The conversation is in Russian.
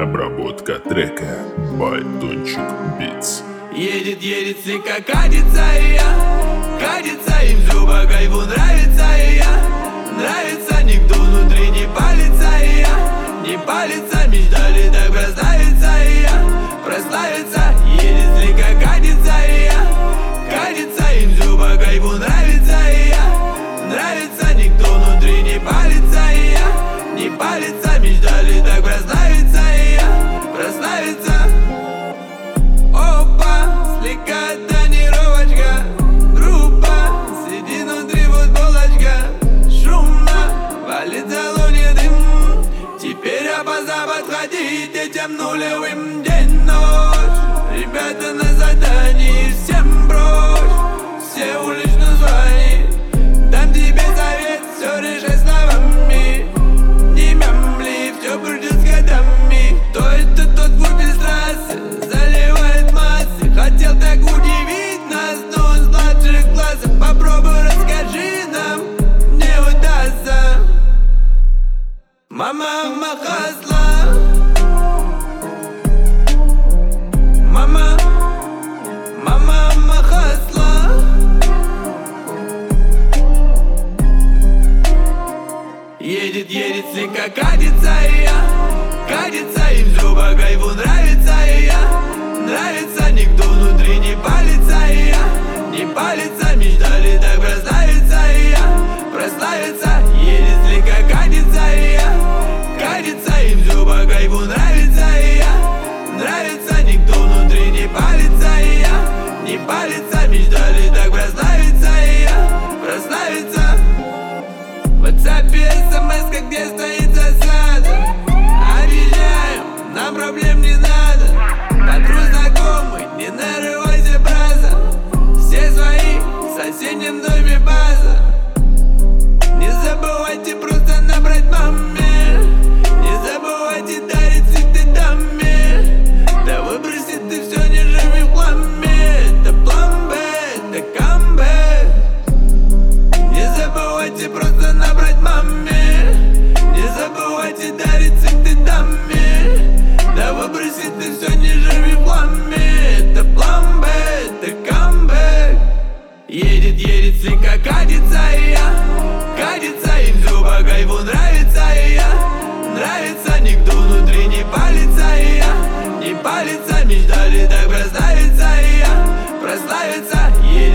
Обработка трека by Тончик Beats. Едет, слегка катится и я, катится и всю по кайфу нравится и я. Нравится, никто внутри не палится и я. Не палится, мечтали так прославиться и я. Прославиться, едет, слегка катится и я, катится и всю по кайфу нравится и я. Нравится, никто внутри не палится и я. Не палится, мечтали так прославиться и я. Прославиться. Опа, слегка тонировочка. Группа, сиди внутри футболочка. Шумно, валит в салоне дым. Теперь опоздав подходить этим нулевым день-ночь. Ребята на задании, всем брось. Все улично звони. Дам тебе совет, все решай словами. Не мямли, все придет с годами. Кто это тот звук без трассы? Заливает массы. Хотел так удивить нас, но он с младших классов. Попробуй, расскажи нам, не удастся. Мама хасла. Мама хасла. Едет, слегка катится и я, катится и всю по кайфу нравится и я. Нравится, никто внутри не палится и я. Не палится, мечтали так прославиться и я. Прославиться, едет, слегка катится и я, катится и всю по кайфу нравится и я. Нравится, никто внутри не палится и я. Не палится, мечтали так прославиться и я. Прославиться. В WhatsApp смс, где стоит засада. Объезжаем, нам проблем не надо. Патруль знакомый, не нарывайся, браза. Все свои, в соседнем доме база. Не забывайте просто набрать маме. Не забывайте дарить цветы даме. Да выброси ты все, не живи в хламе. Это план Б, это камбэк. Не забывайте просто набрать маме. Не забывайте дарить цветы даме. Да выброси ты все, не живи в хламе. Это план Б, это камбэк. Едет, слегка катится и я, катится и всю по кайфу нравится и я. Нравится, никто внутри не палится и я. Не палится, мечтали так прославиться и я. Прославиться, едет.